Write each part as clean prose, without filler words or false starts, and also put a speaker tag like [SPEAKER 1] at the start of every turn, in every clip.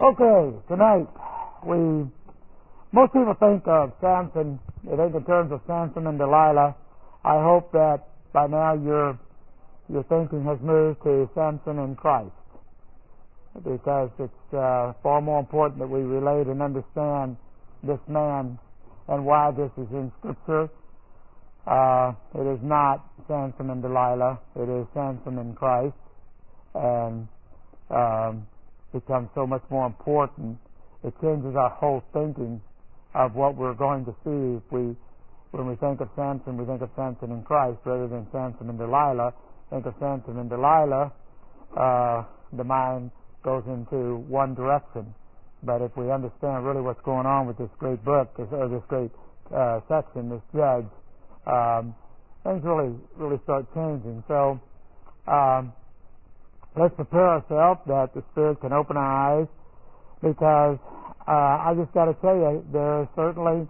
[SPEAKER 1] Okay, tonight most people think of Samson, they think in terms of Samson and Delilah. I hope that by now your thinking has moved to Samson and Christ, because it's far more important that we relate and understand this man and why this is in Scripture. It is not Samson and Delilah, it is Samson and Christ, and becomes so much more important. It changes our whole thinking of what we're going to see. When we think of Samson, we think of Samson and Christ rather than Samson and Delilah. Think of Samson and Delilah, the mind goes into one direction. But if we understand really what's going on with this great book, or this great section, this judge, things really start changing. So let's prepare ourselves that the Spirit can open our eyes, because I just got to tell you, there is certainly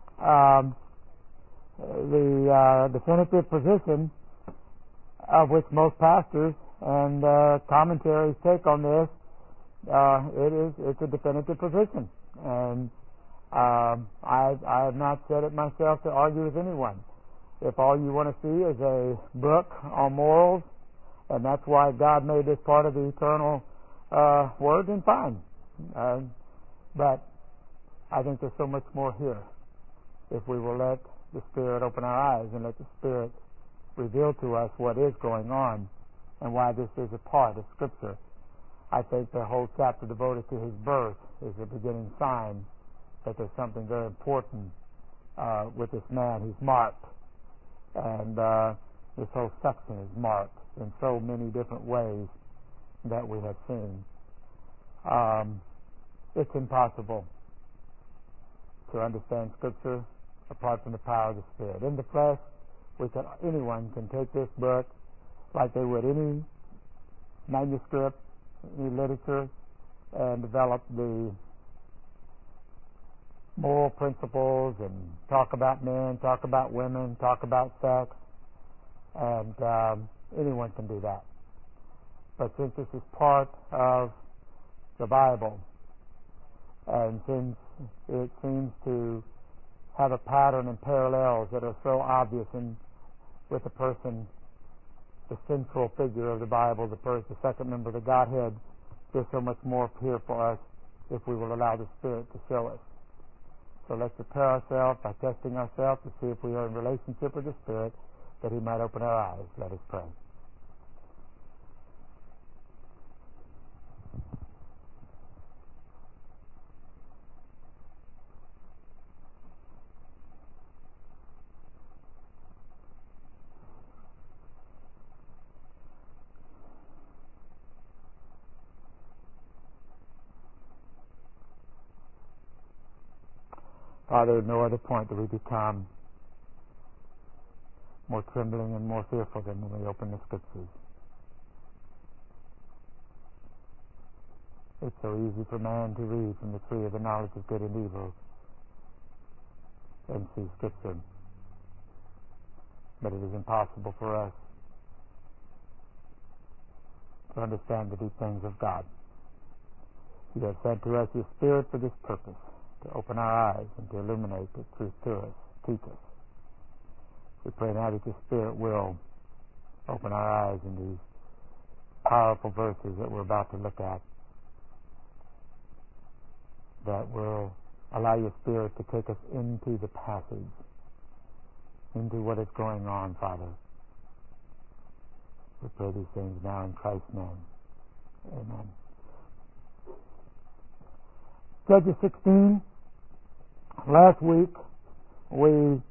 [SPEAKER 1] the definitive position of which most pastors and commentaries take on this. It's a definitive position, and I have not said it myself to argue with anyone. If all you want to see is a book on morals, and that's why God made this part of the eternal Word, then fine. But I think there's so much more here if we will let the Spirit open our eyes and let the Spirit reveal to us what is going on and why this is a part of Scripture. I think the whole chapter devoted to his birth is a beginning sign that there's something very important with this man. He's marked, and this whole section is marked in so many different ways that we have seen. It's impossible to understand Scripture apart from the power of the Spirit. In the flesh, anyone can take this book like they would any manuscript, any literature, and develop the moral principles and talk about men, talk about women, talk about sex, and anyone can do that. But since this is part of the Bible, and since it seems to have a pattern and parallels that are so obvious with the person, the central figure of the Bible, the second member of the Godhead, there's so much more here for us if we will allow the Spirit to show us. So let's prepare ourselves by testing ourselves to see if we are in relationship with the Spirit, that He might open our eyes. Let us pray. Father, at no other point do we become more trembling and more fearful than when we open the Scriptures. It's so easy for man to read from the tree of the knowledge of good and evil and see Scripture. But it is impossible for us to understand the deep things of God. You have sent to us your Spirit for this purpose, to open our eyes and to illuminate the truth to us, teach us. We pray now that your Spirit will open our eyes in these powerful verses that we're about to look at, that will allow your Spirit to take us into the passage, into what is going on, Father. We pray these things now in Christ's name. Amen. Judges 16. Last week we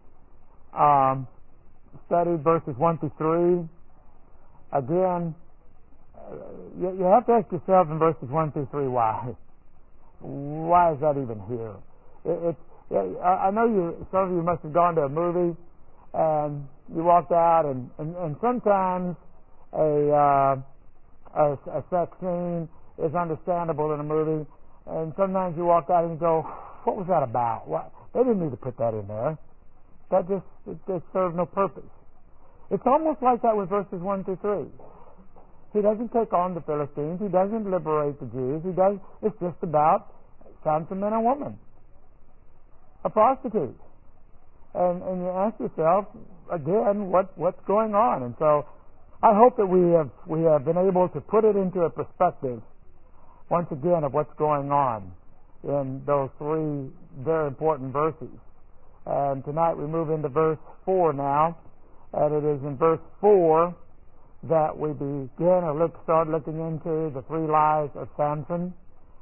[SPEAKER 1] studied verses 1 through 3. Again, you have to ask yourself in verses 1 through 3 why. Why is that even here? I know some of you must have gone to a movie and you walked out, and sometimes a sex scene is understandable in a movie, and sometimes you walk out and you go, what was that about? What? They didn't need to put that in there. That just served no purpose. It's almost like that with verses 1 through 3. He doesn't take on the Philistines. He doesn't liberate the Jews. It's just about Samson and a woman, a prostitute. And you ask yourself again, what's going on? And so I hope that we have been able to put it into a perspective once again of what's going on in those three very important verses. And tonight we move into verse 4 now, and it is in verse 4 that we begin or start looking into the three lies of Samson.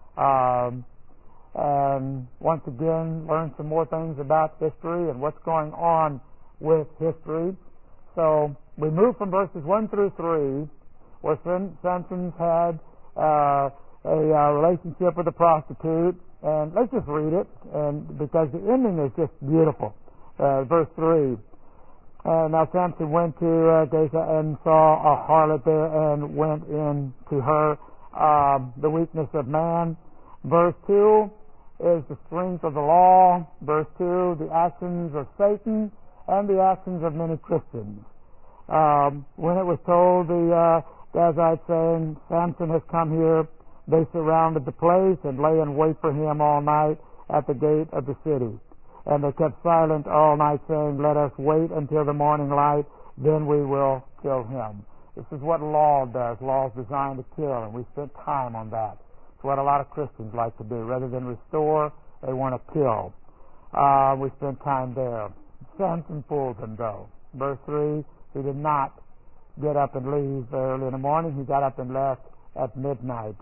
[SPEAKER 1] And once again learn some more things about history and what's going on with history. So we move from verses 1 through 3, where Samson's had a relationship with a prostitute, and let's just read it, and because the ending is just beautiful. Verse 3. Now Samson went to Gaza and saw a harlot there and went in to her. The weakness of man. Verse 2 is the strength of the law. Verse 2, the actions of Satan and the actions of many Christians. When it was told the Gazites saying, Samson has come here, they surrounded the place and lay in wait for him all night at the gate of the city. And they kept silent all night, saying, let us wait until the morning light, then we will kill him. This is what law does. Law is designed to kill, and we spent time on that. It's what a lot of Christians like to do. Rather than restore, they want to kill. We spent time there. Samson fooled them, though. Verse 3, he did not get up and leave early in the morning. He got up and left at midnight,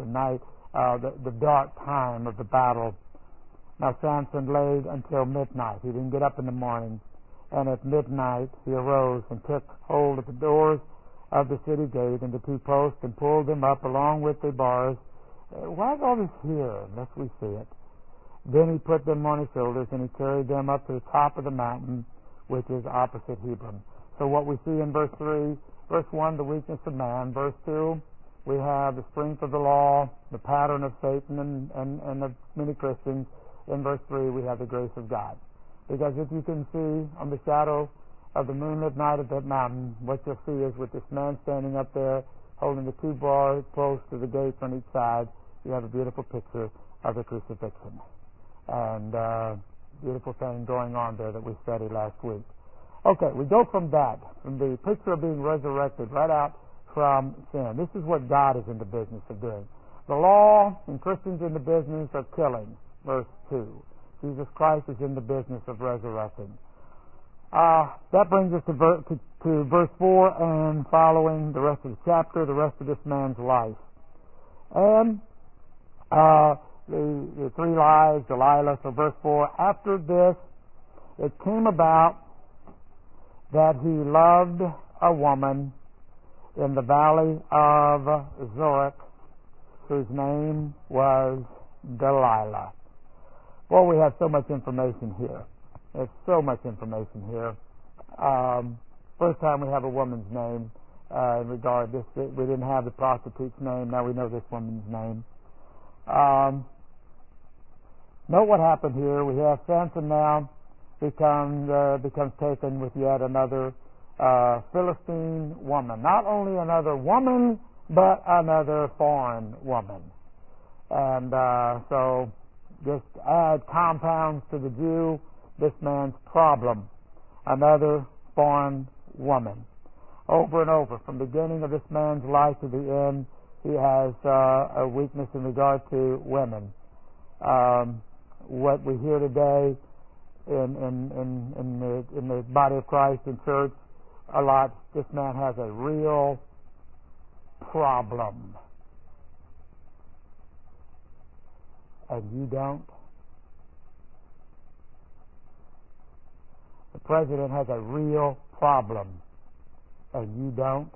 [SPEAKER 1] the dark time of the battle. Now Samson laid until midnight. He didn't get up in the morning. And at midnight he arose and took hold of the doors of the city gate and the two posts and pulled them up along with the bars. Why is all this here, unless we see it? Then he put them on his shoulders and he carried them up to the top of the mountain, which is opposite Hebron. So what we see in verse 3, verse 1, the weakness of man. Verse 2, we have the strength of the law, the pattern of Satan and of many Christians. In verse 3, we have the grace of God. Because if you can see on the shadow of the moonlit night of that mountain, what you'll see is with this man standing up there, holding the two bar posts to the gates on each side, you have a beautiful picture of the crucifixion. And beautiful thing going on there that we studied last week. Okay, we go from that, from the picture of being resurrected, right out from sin. This is what God is in the business of doing. The law and Christians in the business of killing. Verse 2. Jesus Christ is in the business of resurrecting. That brings us to verse 4 and following the rest of the chapter, the rest of this man's life. And the three lies, Delilah. So verse 4, after this it came about that he loved a woman in the valley of Zorek, whose name was Delilah. Well, we have so much information here. There's so much information here. First time we have a woman's name in regard to this. We didn't have the prostitute's name. Now we know this woman's name. Note what happened here. We have Samson now becomes taken with yet another Philistine woman. Not only another woman, but another foreign woman. And so just add compounds to the Jew, this man's problem. Another foreign woman. Over and over, from the beginning of this man's life to the end, he has a weakness in regard to women. What we hear today in the body of Christ in church a lot, this man has a real problem. And you don't? The president has a real problem. And you don't?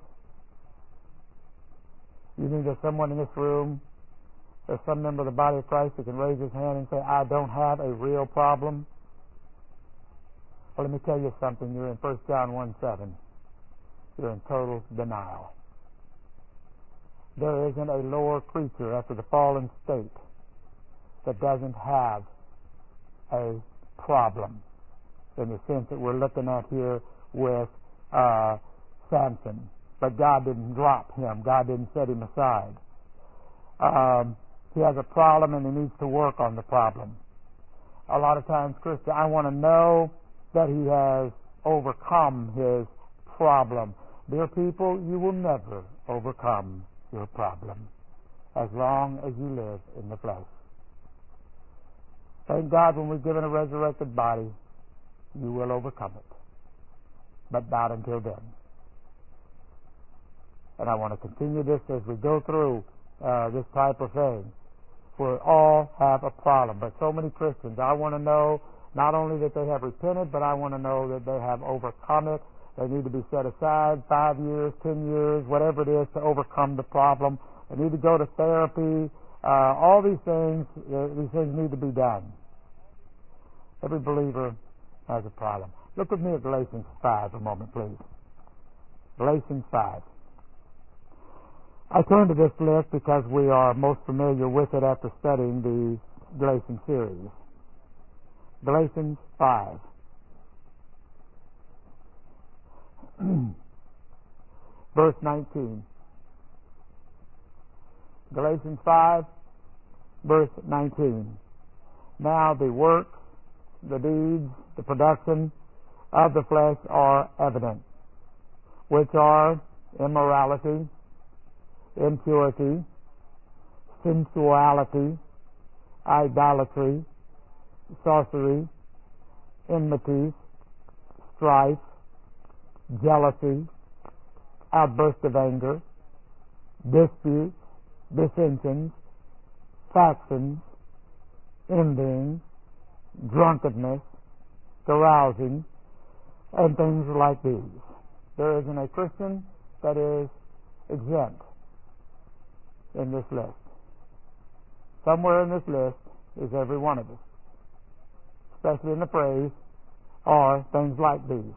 [SPEAKER 1] You think there's someone in this room, there's some member of the body of Christ who can raise his hand and say, I don't have a real problem? Well, let me tell you something. You're in 1 John 1:7. You're in total denial. There isn't a lower creature after the fallen state that doesn't have a problem in the sense that we're looking at here with Samson. but God didn't drop him. God didn't set him aside. He has a problem and he needs to work on the problem. A lot of times, Christian, I want to know that he has overcome his problem. Dear people, you will never overcome your problem as long as you live in the flesh. Thank God when we're given a resurrected body, you will overcome it. But not until then. And I want to continue this as we go through this type of thing. We all have a problem. But so many Christians, I want to know not only that they have repented, but I want to know that they have overcome it. They need to be set aside 5 years, 10 years, whatever it is to overcome the problem. They need to go to therapy. All these things need to be done. Every believer has a problem. Look with me at Galatians 5 a moment, please. Galatians 5. I turn to this list because we are most familiar with it after studying the Galatians series. Galatians 5. Verse 19. Galatians 5, verse 19. Now the works, the deeds, the production of the flesh are evident, which are immorality, impurity, sensuality, idolatry, sorcery, enmity, strife, jealousy, outburst of anger, disputes, dissensions, factions, envying, drunkenness, carousing, and things like these. There isn't a Christian that is exempt in this list. Somewhere in this list is every one of us, especially in the phrase, or things like these.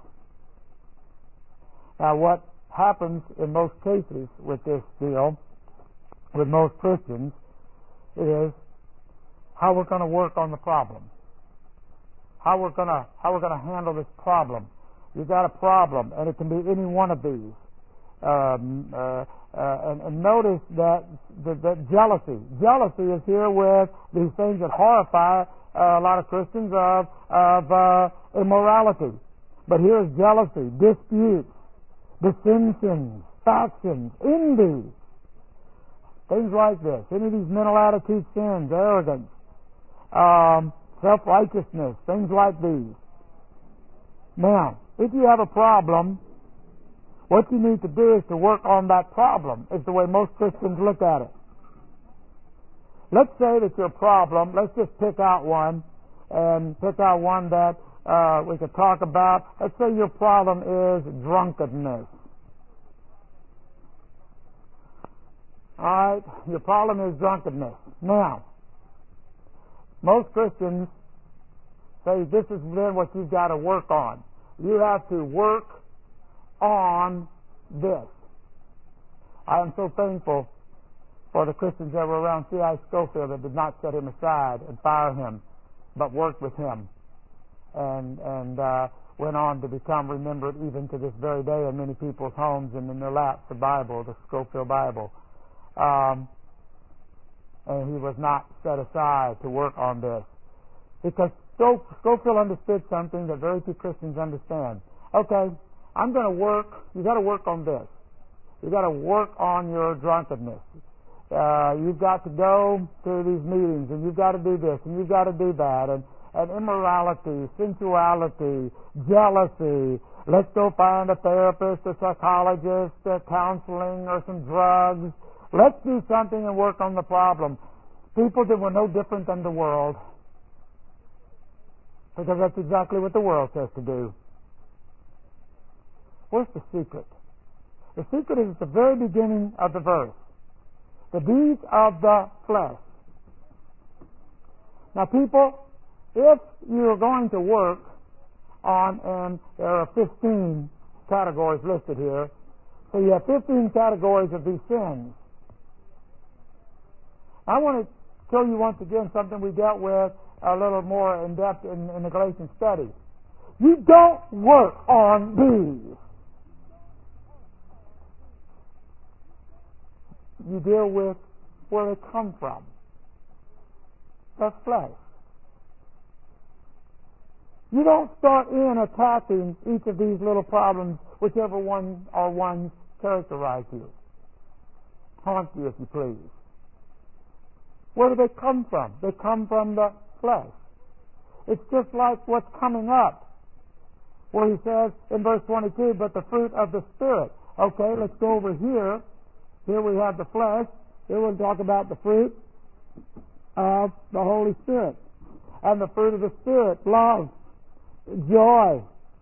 [SPEAKER 1] Now, what happens in most cases with this deal, with most Christians, is how we're going to work on the problem. How we're going to handle this problem. You've got a problem, and it can be any one of these. And notice that jealousy is here with these things that horrify a lot of Christians of immorality. But here's jealousy, disputes, dissensions, factions, envy, things like this. Any of these mental attitude sins, arrogance, self-righteousness, things like these. Now, if you have a problem, what you need to do is to work on that problem, is the way most Christians look at it. Let's say that your problem, let's just pick out one, and pick out one that we could talk about. Let's say your problem is drunkenness. All right? Your problem is drunkenness. Now, most Christians say this is then what you've got to work on. You have to work on this. I am so thankful for the Christians that were around C.I. Scofield that did not set him aside and fire him, but worked with him and went on to become remembered even to this very day in many people's homes and in their laps, the Bible, the Scofield Bible. And he was not set aside to work on this. Because Scofield understood something that very few Christians understand. Okay, I'm going to work. You've got to work on this. You've got to work on your drunkenness. You've got to go to these meetings, and you've got to do this, and you've got to do that, and immorality, sensuality, jealousy. Let's go find a therapist, a psychologist, counseling, or some drugs. Let's do something and work on the problem. People that were no different than the world, because that's exactly what the world says to do. Where's the secret? The secret is at the very beginning of the verse. The deeds of the flesh. Now, people, if you're going to work on, and there are 15 categories listed here, so you have 15 categories of these sins. I want to show you once again something we dealt with a little more in depth in the Galatian study. You don't work on these. you deal with where they come from. The flesh. You don't start in attacking each of these little problems, whichever one or ones characterize you. Haunt you, if you please. Where do they come from? They come from the flesh. It's just like what's coming up, where he says in verse 22, but the fruit of the Spirit. Okay, let's go over here. Here we have the flesh. Here we'll talk about the fruit of the Holy Spirit. And the fruit of the Spirit, love, joy,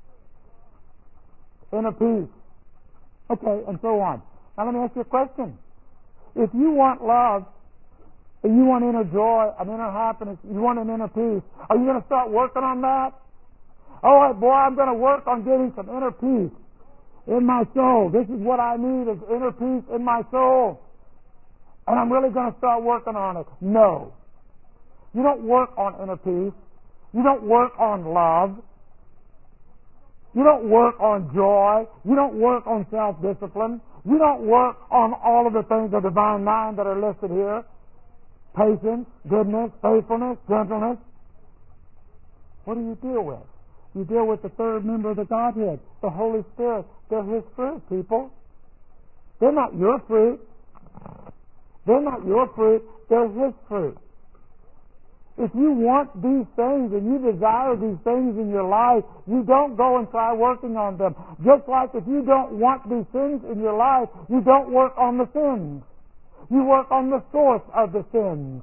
[SPEAKER 1] inner peace. Okay, and so on. Now let me ask you a question. If you want love, and you want inner joy, an inner happiness, you want an inner peace, are you going to start working on that? All right, boy, I'm going to work on getting some inner peace in my soul. This is what I need, is inner peace in my soul. And I'm really going to start working on it. No. You don't work on inner peace. You don't work on love. You don't work on joy. You don't work on self-discipline. You don't work on all of the things, the divine nine that are listed here. Patience, goodness, faithfulness, gentleness. What do you deal with? You deal with the third member of the Godhead, the Holy Spirit. They're His fruit, people. They're not your fruit. They're not your fruit. They're His fruit. If you want these things and you desire these things in your life, you don't go and try working on them. Just like if you don't want these things in your life, you don't work on the sins. You work on the source of the sins.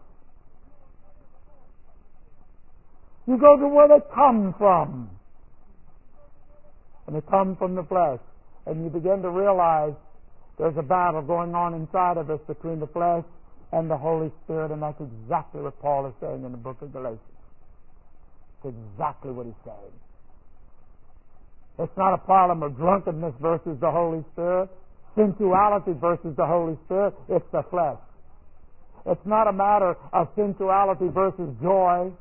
[SPEAKER 1] You go to where they come from. And they come from the flesh. And you begin to realize there's a battle going on inside of us between the flesh and the Holy Spirit, and that's exactly what Paul is saying in the book of Galatians. It's exactly what he's saying. It's not a problem of drunkenness versus the Holy Spirit, sensuality versus the Holy Spirit. It's the flesh. It's not a matter of sensuality versus joy.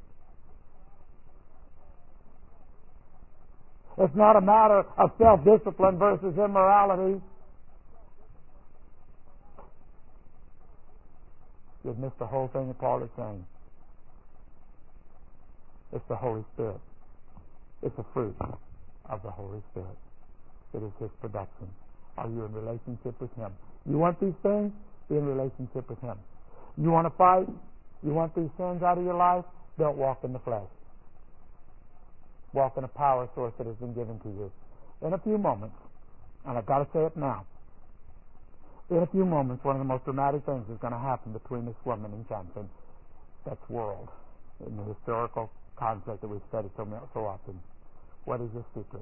[SPEAKER 1] It's not a matter of self-discipline versus immorality. You've missed the whole thing that Paul is saying. It's the Holy Spirit. It's the fruit of the Holy Spirit. It is His production. Are you in relationship with Him? You want these things? Be in relationship with Him. You want to fight? You want these sins out of your life? Don't walk in the flesh. Walk in a power source that has been given to you. In a few moments, and I've got to say it now, in a few moments, one of the most dramatic things is going to happen between this woman and Samson. That's world. In the historical concept that we've studied so often. What is your secret?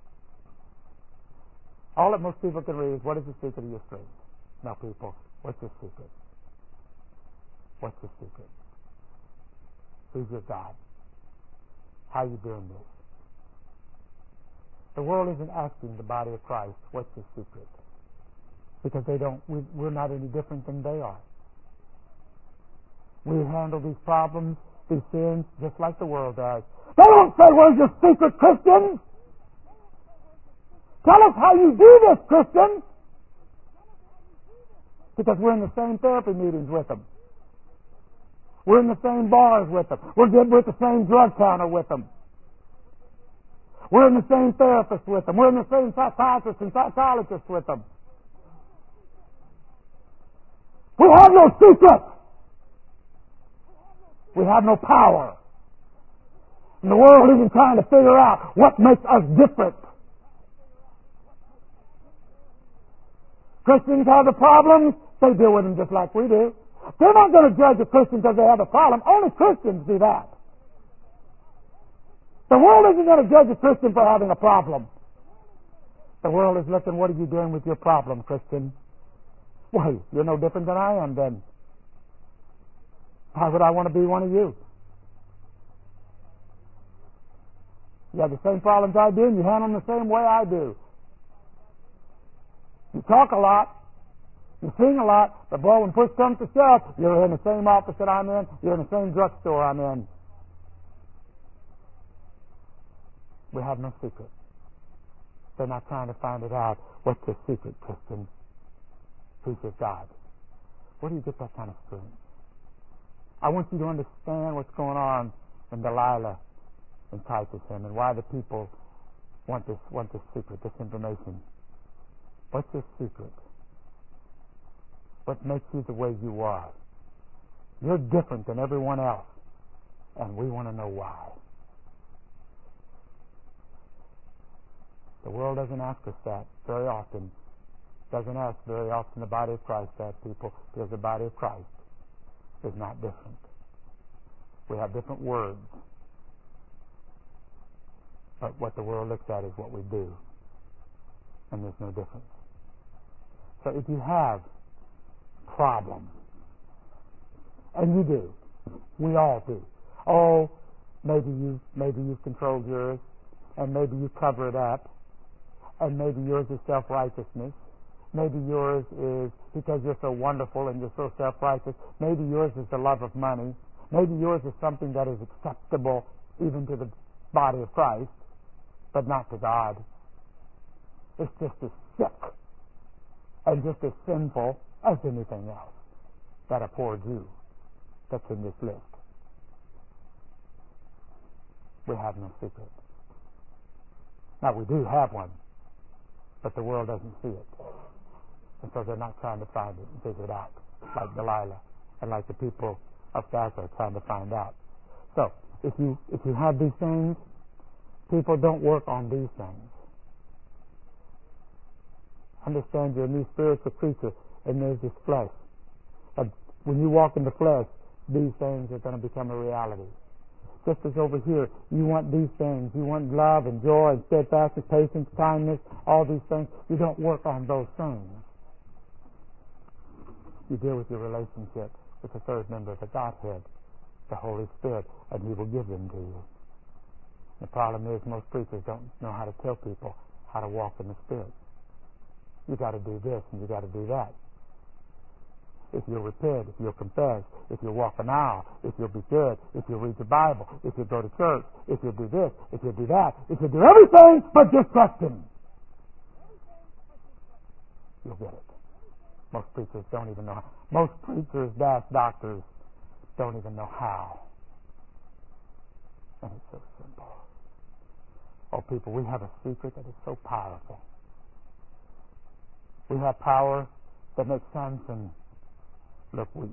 [SPEAKER 1] All that most people can read is, what is the secret of your strength? Now, people, what's your secret? What's your secret? Who's your God? How are you doing this? The world isn't asking the body of Christ, what's your secret? Because we're not any different than they are. We handle these problems, these sins, just like the world does. They don't say, where's your secret, Christian? Tell us how you do this, Christian. Because we're in the same therapy meetings with them. We're in the same bars with them. We're with the same drug counter with them. We're in the same therapist with them. We're in the same psychiatrists and psychologists with them. We have no secret. We have no power. And the world isn't trying to figure out what makes us different. Christians have the problems. They deal with them just like we do. They're not going to judge a Christian because they have a problem. Only Christians do that. The world isn't going to judge a Christian for having a problem. The world is looking, what are you doing with your problem, Christian? Why, you're no different than I am then. How would I want to be one of you? You have the same problems I do, and you handle them the same way I do. You talk a lot. You sing a lot, but boy, when push comes to shove, you're in the same office that I'm in, you're in the same drugstore I'm in. We have no secret. They're not trying to find it out. What's your secret, Christian? Who's your God? Where do you get that kind of strength? I want you to understand what's going on when Delilah entices him and why the people want this secret, this information. What's your secret? What makes you the way you are? You're different than everyone else, and we want to know why. The world doesn't ask us that very often. Doesn't ask very often the body of Christ that, people, because the body of Christ is not different. We have different words, but what the world looks at is what we do, and there's no difference. So if you have problems, and you do, we all do. Oh, maybe you've controlled yours, and maybe you cover it up, and maybe yours is self-righteousness. Maybe yours is because you're so wonderful and you're so self-righteous. Maybe yours is the love of money. Maybe yours is something that is acceptable even to the body of Christ, but not to God. It's just as sick and just as sinful as anything else that a poor Jew that's in this list. We have no secret. Now, we do have one, but the world doesn't see it. And so they're not trying to find it and figure it out, like Delilah and like the people of Gaza are trying to find out. So, if you have these things, people don't work on these things. Understand you're a new spiritual creature, and there's this flesh. And when you walk in the flesh, these things are going to become a reality. Just as over here, you want these things. You want love and joy and steadfastness, patience, kindness, all these things. You don't work on those things. You deal with your relationship with the third member of the Godhead, the Holy Spirit, and He will give them to you. The problem is most preachers don't know how to tell people how to walk in the Spirit. You got to do this and you got to do that. If you'll repent, if you'll confess, if you'll walk an aisle, if you'll be good, if you'll read the Bible, if you'll go to church, if you'll do this, if you'll do that, if you'll do everything but just trust Him, you'll get it. Most preachers don't even know how. Most preachers, doctors, don't even know how. And it's so simple. Oh, people, we have a secret that is so powerful. We have power that makes Samson look weak.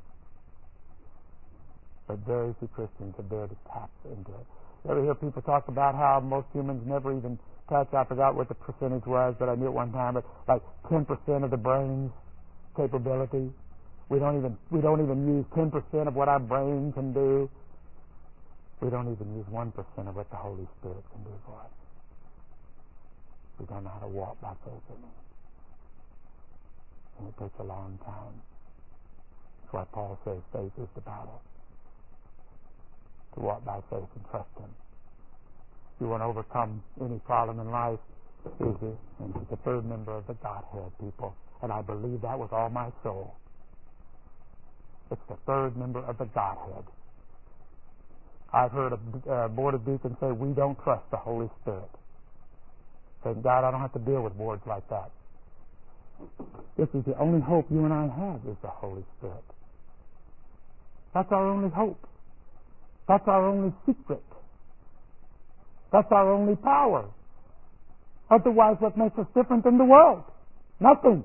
[SPEAKER 1] But very few Christians are there to tap into it. You ever hear people talk about how most humans never even touch, I forgot what the percentage was, but I knew it one time, but like 10% of the brain's capability. We don't even use 10% of what our brain can do. We don't even use 1% of what the Holy Spirit can do for us. We don't know how to walk by faith in Him. And it takes a long time. That's why Paul says faith is the battle. To walk by faith and trust Him. If you want to overcome any problem in life, easy. And He's the third member of the Godhead, people. And I believe that with all my soul. It's the third member of the Godhead. I've heard a board of deacons say, we don't trust the Holy Spirit. Thank God I don't have to deal with boards like that. This is the only hope you and I have, is the Holy Spirit. That's our only hope. That's our only secret. That's our only power. Otherwise, what makes us different than the world? Nothing.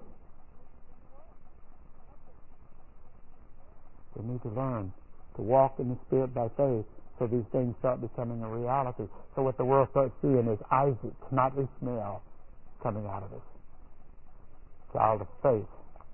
[SPEAKER 1] We need to learn to walk in the Spirit by faith so these things start becoming a reality. So what the world starts seeing is Isaac, not Ishmael, coming out of us. Child of faith.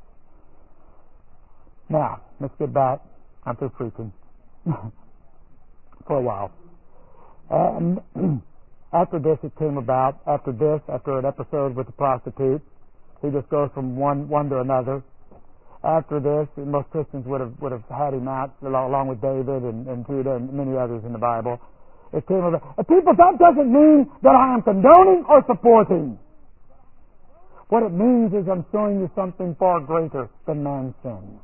[SPEAKER 1] Now, let's get back. I'm through preaching for a while. And after this, it came about. After an episode with the prostitute, he just goes from one to another. After this, most Christians would have had him out along with David and Judah and many others in the Bible. It came about. People, that doesn't mean that I am condoning or supporting. What it means is I'm showing you something far greater than man's sins.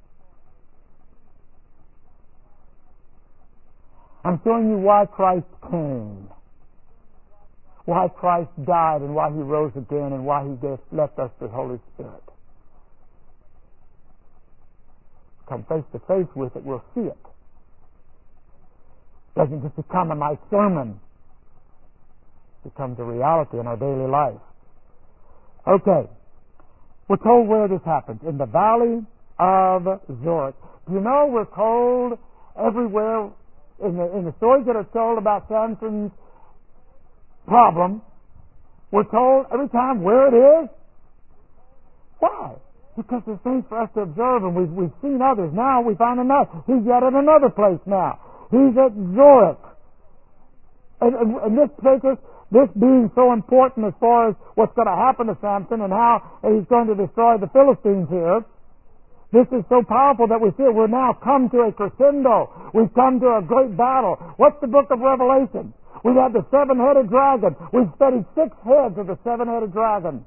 [SPEAKER 1] I'm showing you why Christ came, why Christ died, and why He rose again, and why He left us the Holy Spirit. come face to face with it, we'll see it. It doesn't just become a nice sermon. It becomes a reality in our daily life. Okay. We're told where this happens. In the valley of Zorek. Do you know we're told everywhere in the stories that are told about Samson's problem, we're told every time where it is? Why? Because there's things for us to observe, and we've seen others. Now we find another. He's yet at another place now. He's at Zorek. And this takes us, this being so important as far as what's going to happen to Samson and how he's going to destroy the Philistines here, this is so powerful that we see it. We're now come to a crescendo. We've come to a great battle. What's the book of Revelation? We've had the seven-headed dragon. We've studied 6 heads of the seven-headed dragon.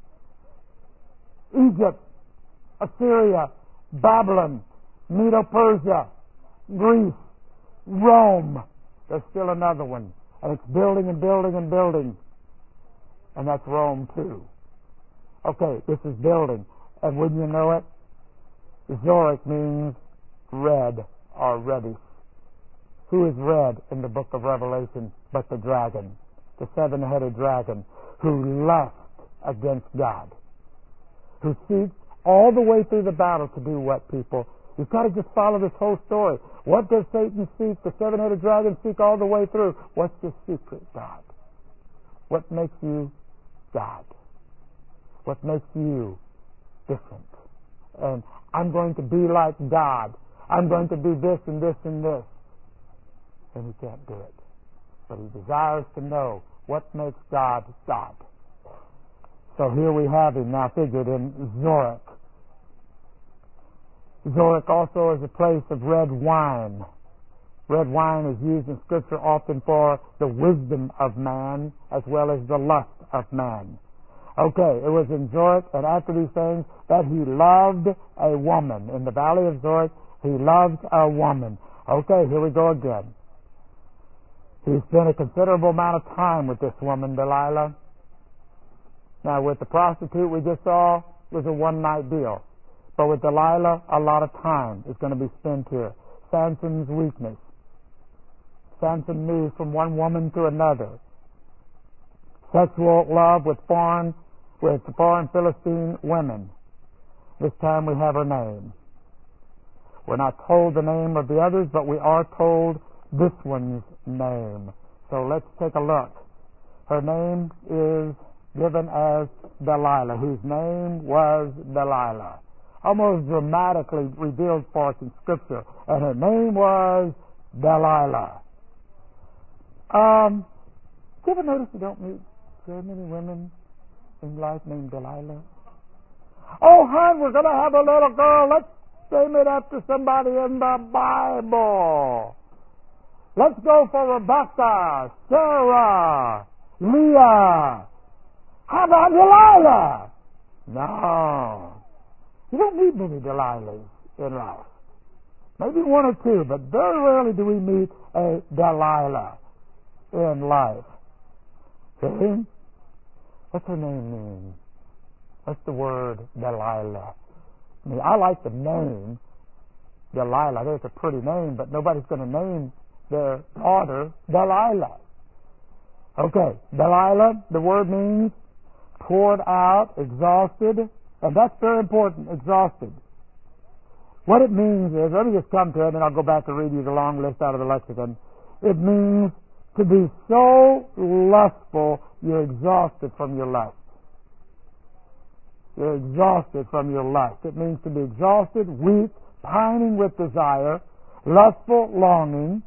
[SPEAKER 1] Egypt, Assyria, Babylon, Medo-Persia, Greece, Rome. There's still another one. And it's building and building and building. And that's Rome too. Okay, this is building. And wouldn't you know it? Zorek means red or reddish. Who is red in the book of Revelation but the dragon, the seven-headed dragon, who lusts against God, who seeks all the way through the battle to do what, people? You've got to just follow this whole story. What does Satan seek? The seven-headed dragon seek all the way through. What's your secret, God? What makes you God? What makes you different? And I'm going to be like God. I'm going to do this and this and this. And he can't do it. But he desires to know what makes God God. So here we have him now figured in Zorek. Zorek also is a place of red wine. Red wine is used in Scripture often for the wisdom of man as well as the lust of man. Okay, it was in Zorek, and after these things, that he loved a woman. In the valley of Zorek, he loved a woman. Okay, here we go again. He spent a considerable amount of time with this woman, Delilah. Now, with the prostitute we just saw, it was a one-night deal. But with Delilah, a lot of time is going to be spent here. Samson's weakness. Samson moved from one woman to another. Sexual love with foreign Philistine women. This time we have her name. We're not told the name of the others, but we are told this one's name. So let's take a look. Her name is given as Delilah, whose name was Delilah. Almost dramatically revealed for us in Scripture. And her name was Delilah. Do you ever notice you don't meet very many women in life named Delilah? Oh, hon, we're going to have a little girl. Let's name it after somebody in the Bible. Let's go for Rebecca, Sarah, Leah. How about Delilah? No. You don't need many Delilahs in life. Maybe one or two, but very rarely do we meet a Delilah in life. See? What's her name mean? What's the word Delilah? I mean, I like the name Delilah. I think it's a pretty name, but nobody's going to name their daughter Delilah. Okay, Delilah, the word means poured out, exhausted, and that's very important, exhausted. What it means is, let me just come to it, and I'll go back to read you the long list out of the lexicon. It means to be so lustful, you're exhausted from your lust. You're exhausted from your lust. It means to be exhausted, weak, pining with desire, lustful longing,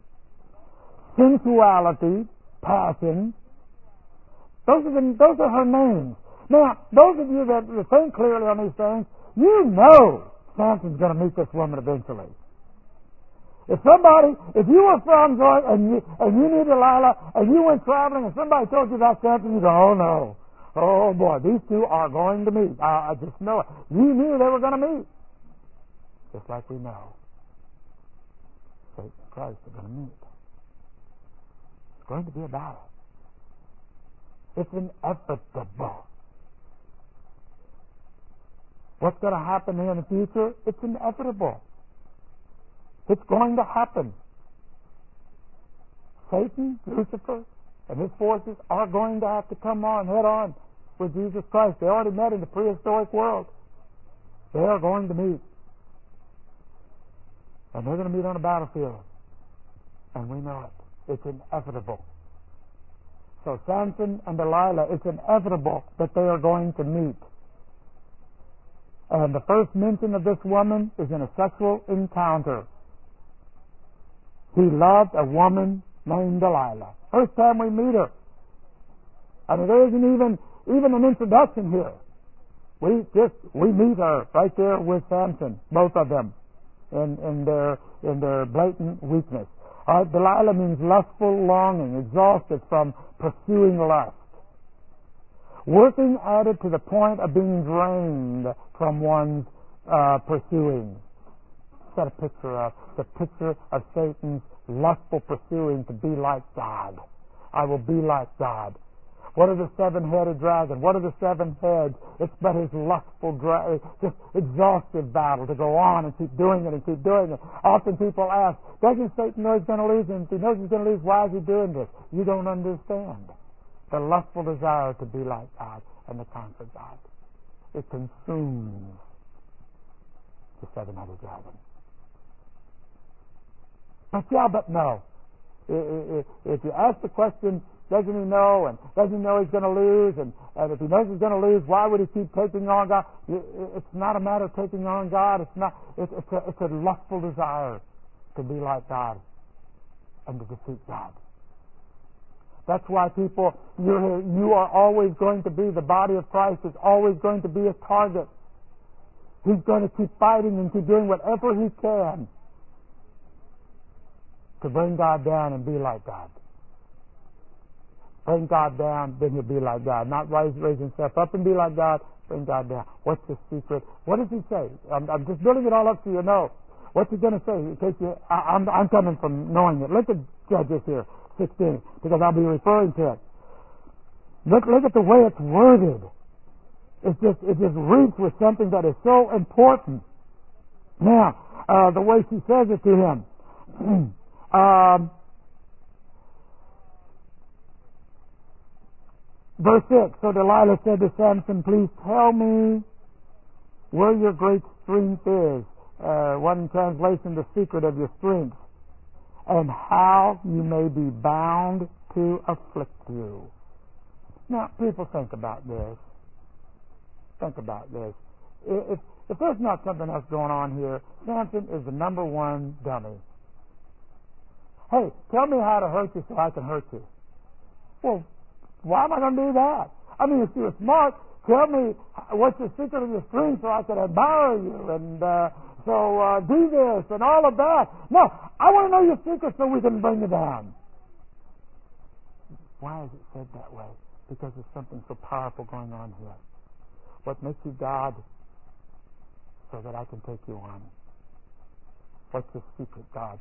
[SPEAKER 1] sensuality, passion. Those are her names. Now, those of you that think clearly on these things, you know Samson's going to meet this woman eventually. If you were from Zorek and you knew Delilah and you went traveling and somebody told you about Samson, you go, oh no, oh boy, these two are going to meet. I just know it. You knew they were going to meet. Just like we know Satan and Christ are going to meet. It's going to be a battle. It's inevitable. What's going to happen here in the future? It's inevitable. It's going to happen. Satan, Lucifer, and his forces are going to have to come on head on with Jesus Christ. They already met in the prehistoric world. They are going to meet. And they're going to meet on a battlefield. And we know it. It's inevitable. So Samson and Delilah, it's inevitable that they are going to meet. And the first mention of this woman is in a sexual encounter. He loved a woman named Delilah. First time we meet her. I mean, there isn't even an introduction here. We meet her right there with Samson, both of them, in their blatant weakness. Delilah means lustful longing, exhausted from pursuing lust. Working at it to the point of being drained from one's pursuing. Is that a picture of? The picture of Satan's lustful pursuing to be like God. I will be like God. What are the seven-headed dragon? What are the seven heads? It's but his lustful, just exhaustive battle to go on and keep doing it and keep doing it. Often people ask, doesn't Satan know he's going to lose? And if he knows he's going to lose, why is he doing this? You don't understand. The lustful desire to be like God and to conquer God. It consumes the seven-headed dragon. But yeah, but no. If you ask the question, doesn't he know, and doesn't he know he's going to lose, and if he knows he's going to lose, why would he keep taking on God? It's not a matter of taking on God. It's a lustful desire to be like God and to defeat God. That's why people, you are always going to be, the body of Christ is always going to be a target. He's going to keep fighting and keep doing whatever he can to bring God down and be like God. Bring God down, then you'll be like God. Not raise himself up and be like God, bring God down. What's the secret? What does he say? I'm just building it all up so you know. What's he going to say? In case I'm coming from knowing it. Look at Judges here, 16, because I'll be referring to it. Look at the way it's worded. It just reads with something that is so important. Now, the way she says it to him. Verse 6, so Delilah said to Samson, please tell me where your great strength is. One translation, the secret of your strength. And how you may be bound to afflict you. Now, people think about this. Think about this. If there's not something else going on here, Samson is the number one dummy. Hey, tell me how to hurt you so I can hurt you. Well, why am I going to do that? I mean, if you were smart, tell me what's the secret of your strength so I can admire you and do this and all of that. No, I want to know your secret so we can bring you down. Why is it said that way? Because there's something so powerful going on here. What makes you God so that I can take you on? What's your secret, God?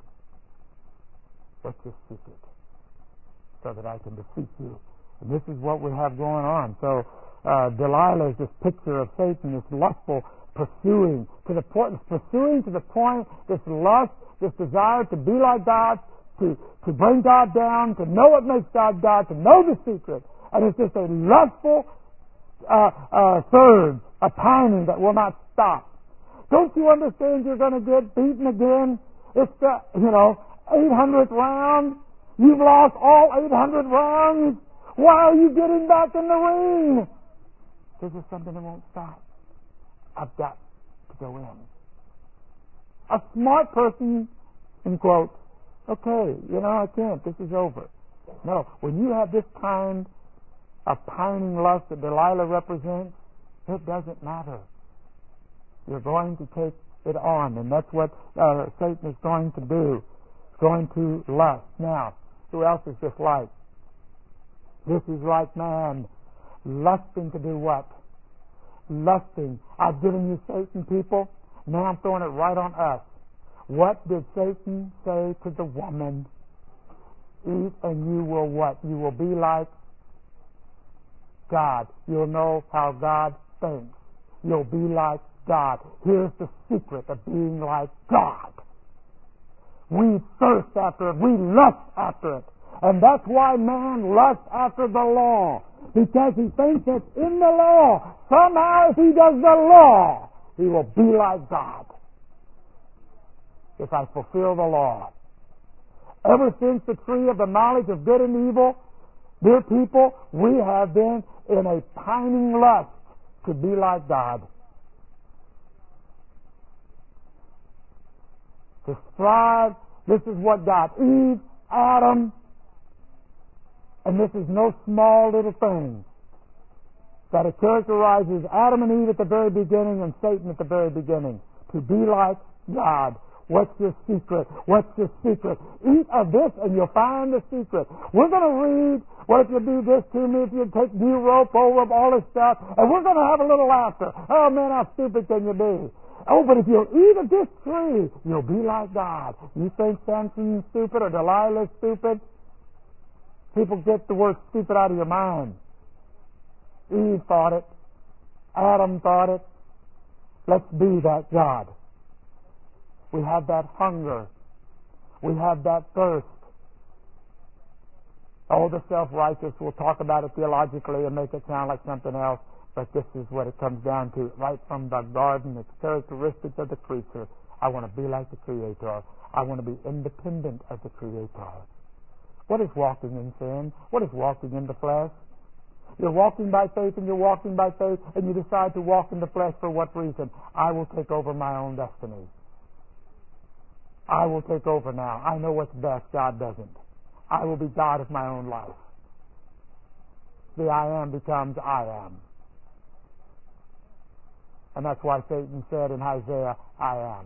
[SPEAKER 1] What's your secret? So that I can defeat you. And this is what we have going on. So Delilah is this picture of Satan, this lustful pursuing to the point, this lust, this desire to be like God, to bring God down, to know what makes God God, to know the secret. And it's just a lustful surge, a pining that will not stop. Don't you understand you're going to get beaten again? It's the, 800th round. You've lost all 800 rounds. Why are you getting back in the ring? This is something that won't stop. I've got to go in. A smart person, in quotes, okay, I can't. This is over. No, when you have this kind of pining lust that Delilah represents, it doesn't matter. You're going to take it on, and that's what Satan is going to do. He's going to lust. Now, who else is this like? This is like man, lusting to do what? Lusting. I've given you Satan, people. Now I'm throwing it right on us. What did Satan say to the woman? Eat and you will what? You will be like God. You'll know how God thinks. You'll be like God. Here's the secret of being like God. We thirst after it. We lust after it. And that's why man lusts after the law. Because he thinks that in the law, somehow if he does the law, he will be like God. If I fulfill the law. Ever since the tree of the knowledge of good and evil, dear people, we have been in a pining lust to be like God. To strive, this is what got Eve, Adam, and this is no small little thing. That it characterizes Adam and Eve at the very beginning and Satan at the very beginning. To be like God. What's your secret? What's your secret? Eat of this and you'll find the secret. We're going to read, what if you do this to me, if you take new rope over all this stuff, and we're going to have a little laughter. Oh man, how stupid can you be? Oh, but if you'll eat of this tree, you'll be like God. You think Samson's stupid or Delilah's stupid? People get the word stupid out of your mind. Eve thought it. Adam thought it. Let's be that God. We have that hunger. We have that thirst. Oh, the self-righteous will talk about it theologically and make it sound like something else, but this is what it comes down to. Right from the garden, it's characteristics of the creature. I want to be like the Creator. I want to be independent of the Creator. What is walking in sin? What is walking in the flesh? You're walking by faith and you're walking by faith and you decide to walk in the flesh for what reason? I will take over my own destiny. I will take over now. I know what's best. God doesn't. I will be God of my own life. The I am becomes I am. And that's why Satan said in Isaiah, I am.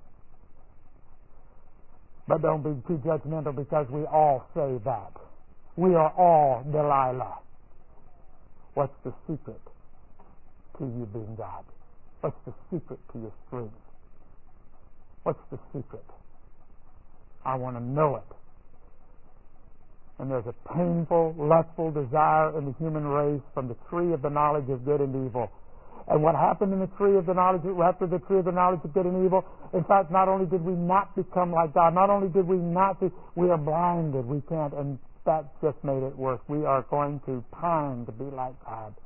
[SPEAKER 1] But don't be too judgmental because we all say that. We are all Delilah. What's the secret to you being God? What's the secret to your strength? What's the secret? I want to know it. And there's a painful, lustful desire in the human race from the tree of the knowledge of good and evil. And what happened in the tree of the knowledge, after the tree of the knowledge of good and evil, in fact, not only did we not become like God, not only did we not be, we are blinded. We can't, and that just made it worse. We are going to pine to be like God.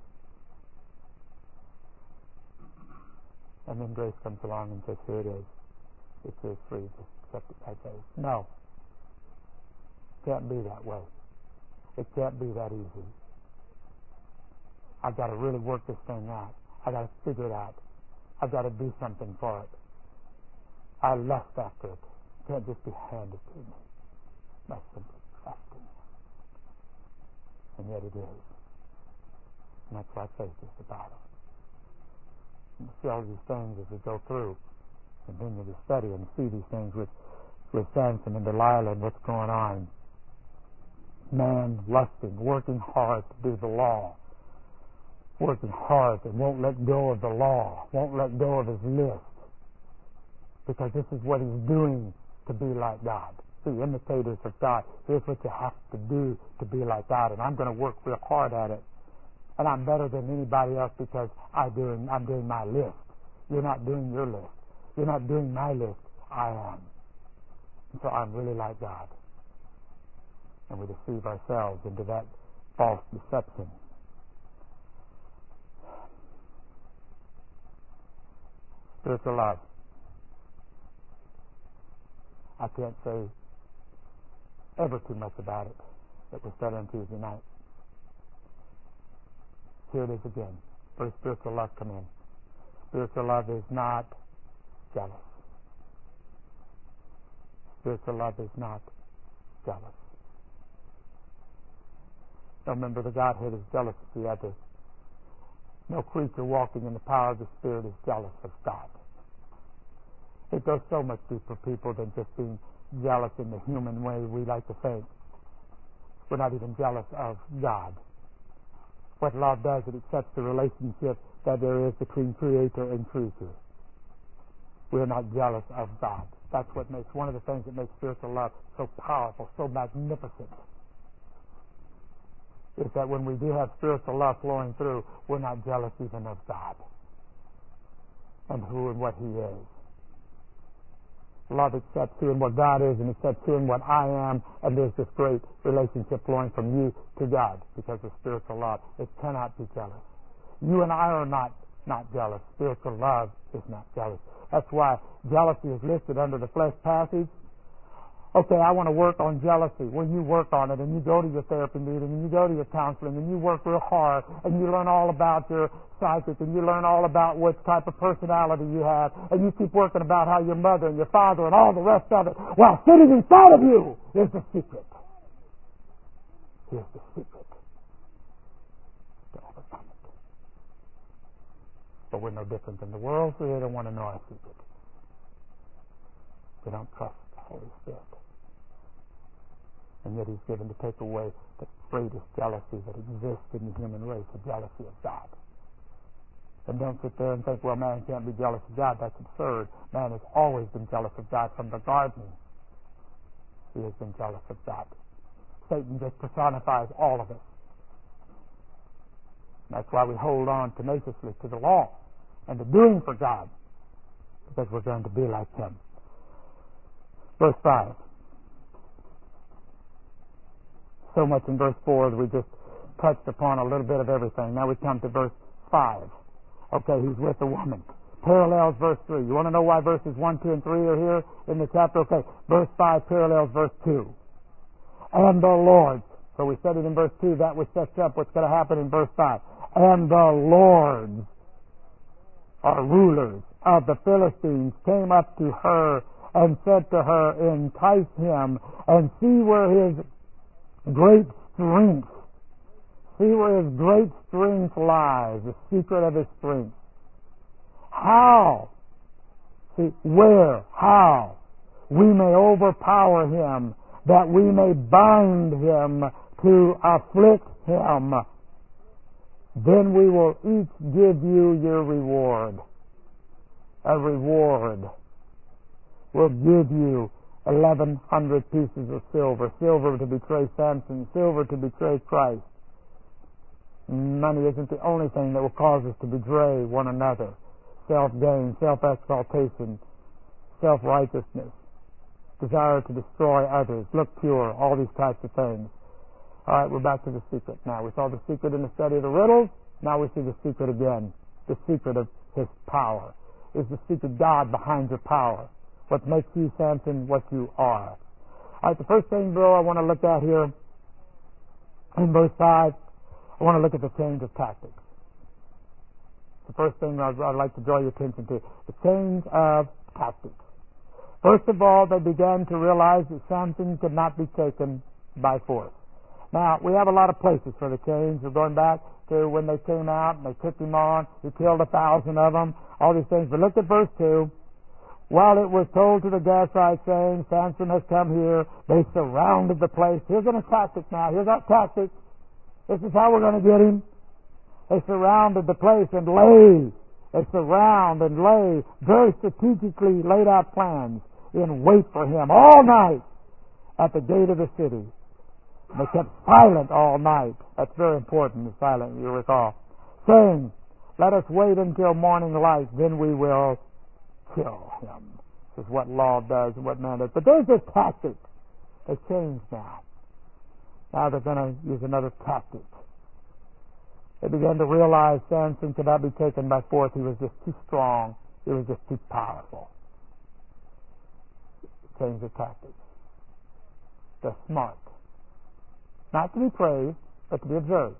[SPEAKER 1] And then grace comes along and says, here it is. It's yours free. Just accept it by faith. No. It can't be that way. It can't be that easy. I've got to really work this thing out. I've got to figure it out. I've got to do something for it. I lust after it. It can't just be handed to me. That's simply trusting. And yet it is. And that's why faith is the battle. And see all these things as we go through. Continue to study and see these things with Samson and Delilah and what's going on. Man lusting, working hard to do the law. Working hard and won't let go of the law, won't let go of his list. Because this is what he's doing to be like God. See, imitators of God, here's what you have to do to be like God. And I'm going to work real hard at it. And I'm better than anybody else because I'm doing my list. You're not doing your list. You're not doing my list. I am. And so I'm really like God. And we deceive ourselves into that false deception. Spiritual love. I can't say ever too much about it that was said on Tuesday night. Here it is again. Where does spiritual love come in? Spiritual love is not jealous. Spiritual love is not jealous. Don't remember the Godhead is jealous of the other. No creature walking in the power of the Spirit is jealous of God. It goes so much deeper, people, than just being jealous in the human way we like to think. We're not even jealous of God. What love does, it accepts the relationship that there is between Creator and creature. We're not jealous of God. That's what makes, one of the things that makes spiritual love so powerful, so magnificent, is that when we do have spiritual love flowing through, we're not jealous even of God. and who and what He is. Love accepts who and what God is, and accepts who and what I am, and there's this great relationship flowing from you to God because of spiritual love. It cannot be jealous. You and I are not jealous. Spiritual love is not jealous. That's why jealousy is listed under the flesh passage. Okay, I want to work on jealousy. Well, you work on it, and you go to your therapy meeting, and you go to your counseling, and you work real hard, and you learn all about your psychic, and you learn all about what type of personality you have, and you keep working about how your mother and your father and all the rest of it. Well, sitting inside of you is the secret. Here's the secret to overcome it. But we're no different than the world, so they don't want to know our secret. They don't trust the Holy Spirit. And yet He's given to take away the greatest jealousy that exists in the human race, the jealousy of God. And don't sit there and think, well, man can't be jealous of God. That's absurd. Man has always been jealous of God from the garden. He has been jealous of God. Satan just personifies all of it. And that's why we hold on tenaciously to the law and the doing for God, because we're going to be like Him. Verse 5. So much in verse 4 that we just touched upon a little bit of everything. Now we come to verse 5. Okay, he's with the woman. Parallels verse 3. You want to know why verses 1, 2, and 3 are here in the chapter? Okay, verse 5 parallels verse 2. And the Lords. So we studied in verse 2, that which sets up what's going to happen in verse 5. And the Lords, or rulers of the Philistines, came up to her and said to her, entice him and see where his great strength. See where his great strength lies, the secret of his strength. How? See, where? How? We may overpower him, that we may bind him to afflict him. Then we will each give you your reward. A reward. We'll give you 1,100 pieces of silver. Silver to betray Samson. Silver to betray Christ. Money isn't the only thing that will cause us to betray one another. Self-gain, self-exaltation, self-righteousness, desire to destroy others, look pure, all these types of things. All right, we're back to the secret now. We saw the secret in the study of the riddles. Now we see the secret again. The secret of His power. Is the secret God behind your power? What makes you, Samson, what you are. All right, the first thing, Bill, I want to look at here in verse 5, I want to look at the change of tactics. The first thing I'd like to draw your attention to, the change of tactics. First of all, they began to realize that Samson could not be taken by force. Now, we have a lot of places for the change. We're going back to when they came out and they took him on. He killed 1,000 of them, all these things. But look at verse 2. While it was told to the Gazites, saying, Samson has come here, they surrounded the place. Here's an tactic now. Here's our tactic. This is how we're going to get him. They surrounded the place and lay. They surround and lay, very strategically laid out plans in wait for him all night at the gate of the city. They kept silent all night. That's very important, the silent, you recall. Saying, let us wait until morning light, then we will kill him. This is what law does and what man does. But there's a tactic. They changed now. Now they're going to use another tactic. They began to realize Samson could not be taken by force. He was just too strong. He was just too powerful. Change the tactics. They're smart. Not to be praised, but to be observed.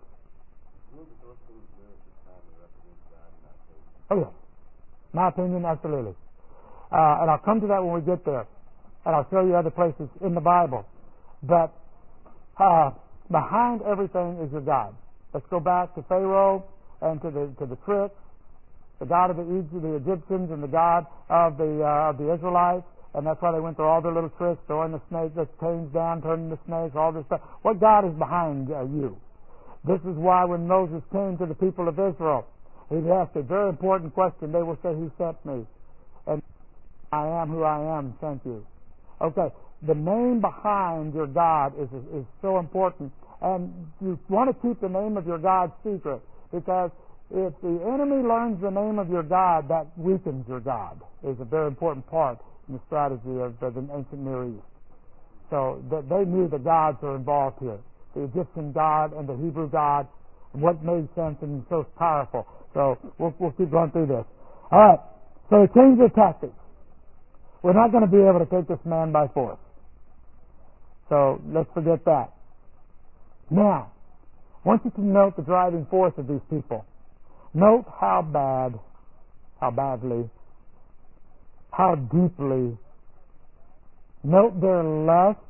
[SPEAKER 1] Oh, yes. My opinion, absolutely. And I'll come to that when we get there. And I'll show you other places in the Bible. But behind everything is your God. Let's go back to Pharaoh and to the tricks, the God of the Egyptians and the God of the Israelites. And that's why they went through all their little tricks, throwing the snake, the chains down, turning the snakes, all this stuff. What God is behind you? This is why when Moses came to the people of Israel, he asked a very important question. They will say, who sent me? And I am who I am, thank you. Okay, the name behind your God is so important. And you want to keep the name of your God secret, because If the enemy learns the name of your God, that weakens your God. It's a very important part in the strategy of the ancient Near East. So they knew the gods are involved here. The Egyptian God and the Hebrew God, and what made Samson so powerful. So we'll keep going through this. All right. So they changed their tactics. We're not going to be able to take this man by force. So let's forget that. Now, I want you to note the driving force of these people. Note how badly, how deeply. Note their lust.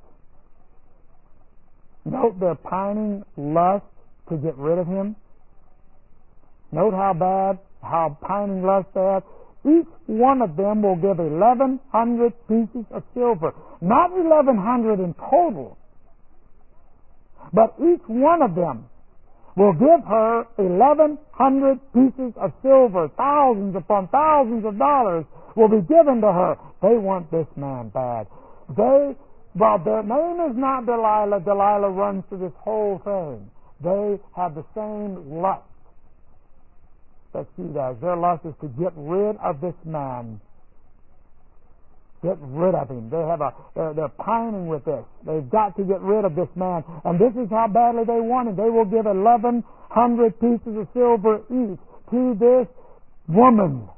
[SPEAKER 1] Note their pining lust to get rid of him. Note how bad, how pining lust they have. Each one of them will give 1,100 pieces of silver. Not 1,100 in total, but each one of them will give her 1,100 pieces of silver. Thousands upon thousands of dollars will be given to her. They want this man bad. Well, their name is not Delilah. Delilah runs through this whole thing. They have the same lust that she does. Their lust is to get rid of this man. Get rid of him. They're pining with this. They've got to get rid of this man. And this is how badly they want him. They will give 1,100 pieces of silver each to this woman,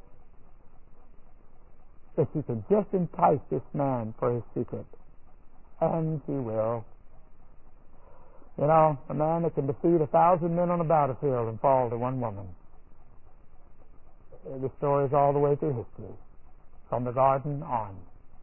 [SPEAKER 1] if she can just entice this man for his secret. And she will. You know, a man that can defeat 1,000 men on a battlefield and fall to one woman. The story is all the way through history, from the garden on.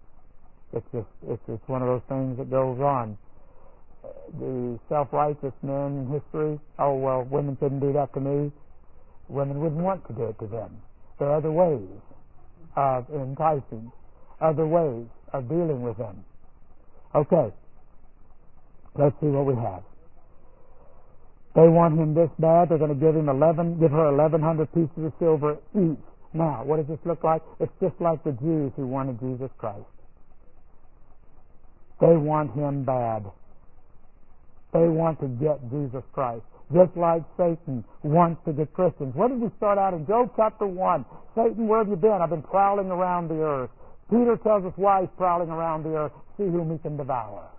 [SPEAKER 1] It's one of those things that goes on. The self-righteous men in history, oh, well, women couldn't do that to me. Women wouldn't want to do it to them. There are other ways of enticing, other ways of dealing with them. Okay, let's see what we have. They want him this bad. They're going to give her 1,100 pieces of silver each. Now, what does this look like? It's just like the Jews who wanted Jesus Christ. They want him bad. They want to get Jesus Christ. Just like Satan wants to get Christians. What did we start out in Job chapter 1? Satan, where have you been? I've been prowling around the earth. Peter tells us why he's prowling around the earth. See whom he can devour.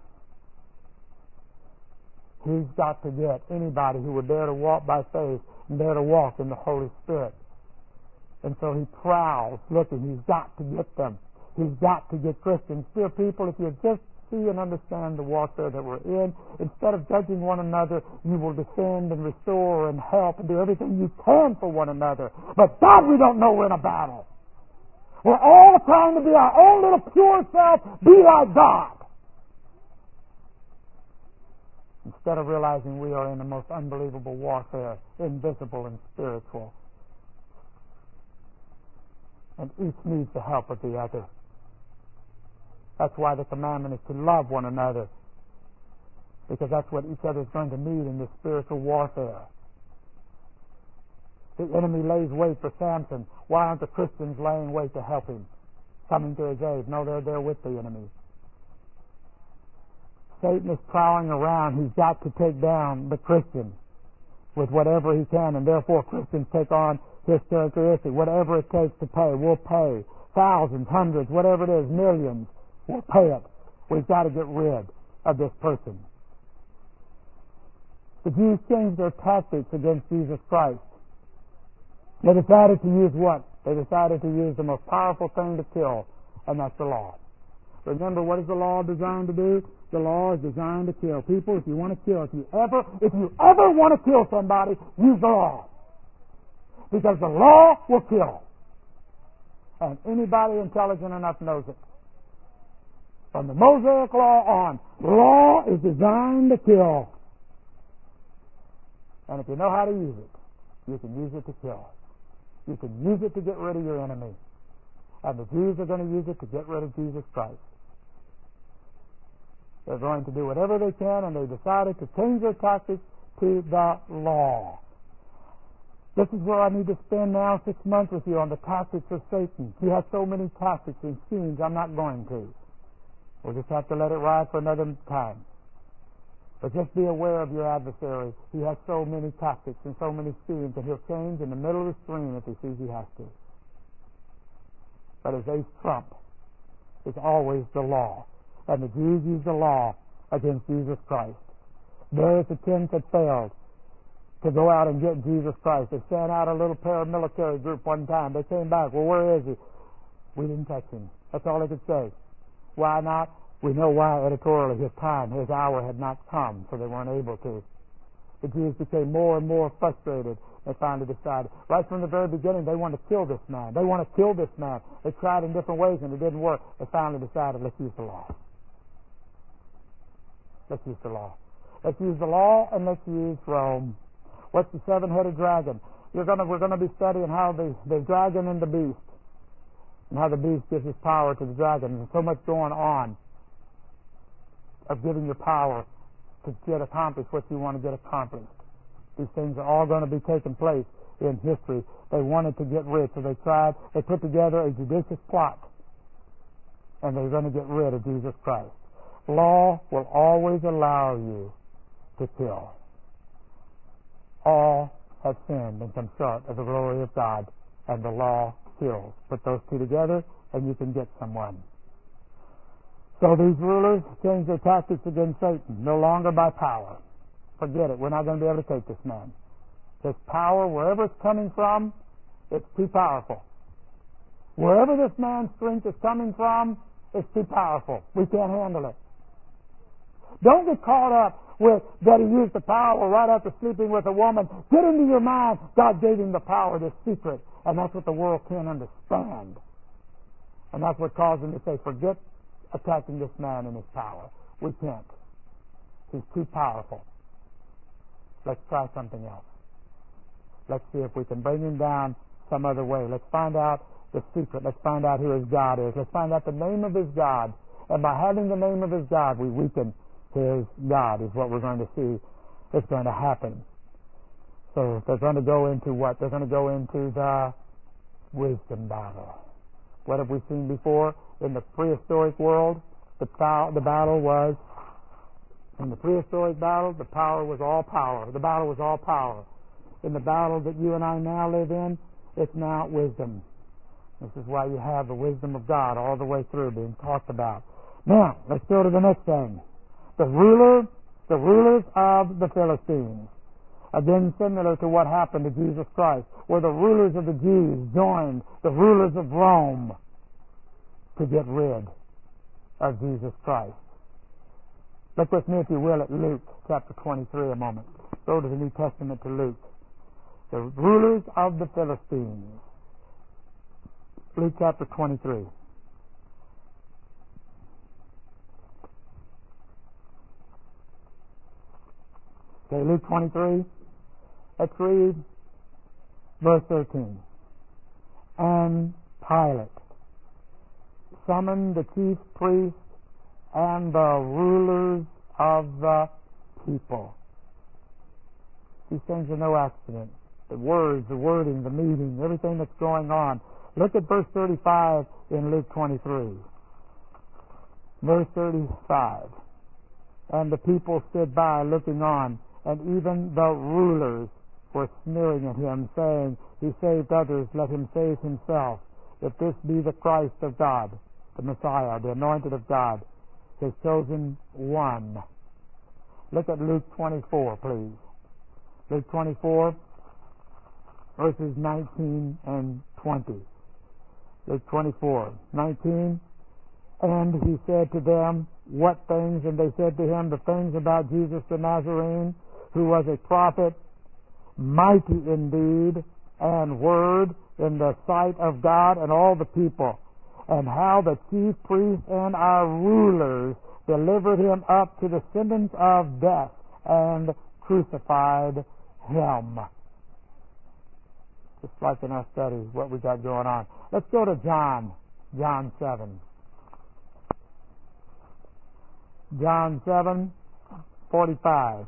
[SPEAKER 1] He's got to get anybody who would dare to walk by faith and dare to walk in the Holy Spirit. And so he prowls looking. He's got to get them. He's got to get Christians. Dear people, if you just see and understand the warfare that we're in, instead of judging one another, you will defend and restore and help and do everything you can for one another. But God, we don't know we're in a battle. We're all trying to be our own little pure self, be like God. Instead of realizing we are in the most unbelievable warfare, invisible and spiritual. And each needs the help of the other. That's why the commandment is to love one another. Because that's what each other is going to need in this spiritual warfare. The enemy lays wait for Samson. Why aren't the Christians laying wait to help him? Coming to his aid. No, they're there with the enemy. Satan is prowling around. He's got to take down the Christian with whatever he can, and therefore Christians take on his characteristic. Whatever it takes to pay, we'll pay. Thousands, hundreds, whatever it is, millions, we'll pay it. We've got to get rid of this person. The Jews changed their tactics against Jesus Christ. They decided to use what? They decided to use the most powerful thing to kill, and that's the law. Remember, what is the law designed to do? The law is designed to kill. People, if you want to kill, if you ever want to kill somebody, use the law. Because the law will kill. And anybody intelligent enough knows it. From the Mosaic law on, the law is designed to kill. And if you know how to use it, you can use it to kill. You can use it to get rid of your enemy. And the Jews are going to use it to get rid of Jesus Christ. They're going to do whatever they can, and they decided to change their tactics to the law. This is where I need to spend now 6 months with you on the tactics of Satan. He has so many tactics and schemes, I'm not going to. We'll just have to let it ride for another time. But just be aware of your adversary. He has so many tactics and so many schemes, and he'll change in the middle of the stream if he sees he has to. But his ace trump is always the law. And the Jews used the law against Jesus Christ. Various attempts had failed to go out and get Jesus Christ. They sent out a little paramilitary group one time. They came back. Well, where is he? We didn't touch him. That's all they could say. Why not? We know why editorially. His time, his hour had not come, so they weren't able to. The Jews became more and more frustrated. They finally decided, right from the very beginning, they wanted to kill this man. They want to kill this man. They tried in different ways and it didn't work. They finally decided, let's use the law. Let's use the law. Let's use the law and let's use Rome. What's the seven-headed dragon? We're going to be studying how the dragon and the beast, and how the beast gives his power to the dragon. There's so much going on of giving your power to get accomplished what you want to get accomplished. These things are all going to be taking place in history. They wanted to get rid, so they put together a judicious plot, and they're going to get rid of Jesus Christ. Law will always allow you to kill. All have sinned and come short of the glory of God, and the law kills. Put those two together, and you can get someone. So these rulers changed their tactics against Satan, no longer by power. Forget it. We're not going to be able to take this man. His power, wherever it's coming from, it's too powerful. Wherever this man's strength is coming from, it's too powerful. We can't handle it. Don't get caught up with that he used the power right after sleeping with a woman. Get into your mind, God gave him the power, this secret. And that's what the world can't understand. And that's what caused them to say, forget attacking this man and his power. We can't. He's too powerful. Let's try something else. Let's see if we can bring him down some other way. Let's find out the secret. Let's find out who his God is. Let's find out the name of his God. And by having the name of his God, we weaken his God, is what we're going to see is going to happen. So they're going to go into what? They're going to go into the wisdom battle. What have we seen before? In the prehistoric world, the battle was, in the prehistoric battle, the power was all power. The battle was all power. In the battle that you and I now live in, it's now wisdom. This is why you have the wisdom of God all the way through being talked about. Now, let's go to the next thing. The rulers of the Philistines. Again, similar to what happened to Jesus Christ, where the rulers of the Jews joined the rulers of Rome to get rid of Jesus Christ. Look with me, if you will, at Luke chapter 23 a moment. Go to the New Testament to Luke. The rulers of the Philistines. Luke chapter 23. Okay, Luke 23. Let's read verse 13. And Pilate summoned the chief priests and the rulers of the people. These things are no accident. The words, the wording, the meeting, everything that's going on. Look at verse 35 in Luke 23. Verse 35. And the people stood by looking on, and even the rulers were sneering at him, saying, He saved others, let him save himself. If this be the Christ of God, the Messiah, the anointed of God, his chosen one. Look at Luke 24, please. Luke 24, verses 19 and 20. Luke 24, 19. And he said to them, What things? And they said to him, the things about Jesus the Nazarene, who was a prophet, mighty indeed, and word in the sight of God and all the people, and how the chief priests and our rulers delivered him up to the sentence of death and crucified him. Just like in our study, what we got going on. Let's go to John 7. John 7:45.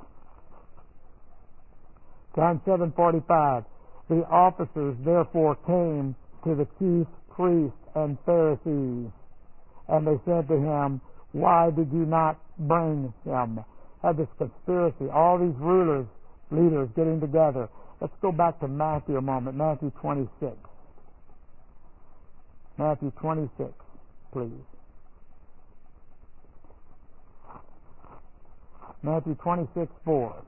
[SPEAKER 1] John 7:45. The officers therefore came to the chief priests and Pharisees, and they said to him, Why did you not bring him? had this conspiracy, all these rulers, leaders getting together. Let's go back to Matthew a moment, Matthew 26. Matthew 26, please. Matthew 26:4.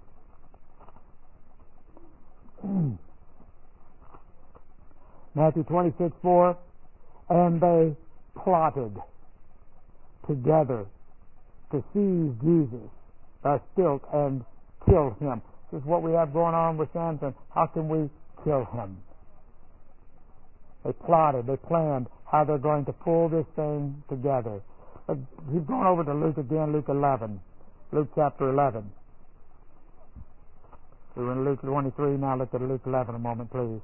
[SPEAKER 1] Matthew 26:4. And they plotted together to seize Jesus by stealth and kill him. This is what we have going on with Samson. How can we kill him? They plotted, they planned how they're going to pull this thing together. But he's going over to Luke again, Luke 11. Luke chapter 11. We were in Luke 23, now look at Luke 11 a moment, please.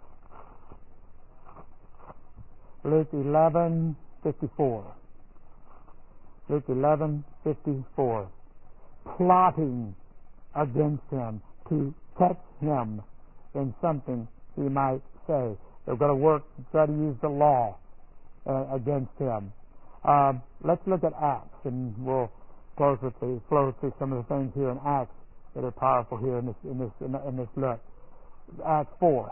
[SPEAKER 1] Luke 11:54. Luke 11:54. Plotting against him to catch him in something he might say. They're going to work, try to use the law against him. Let's look at Acts, and we'll flow through some of the things here in Acts that are powerful here in this look. Acts 4.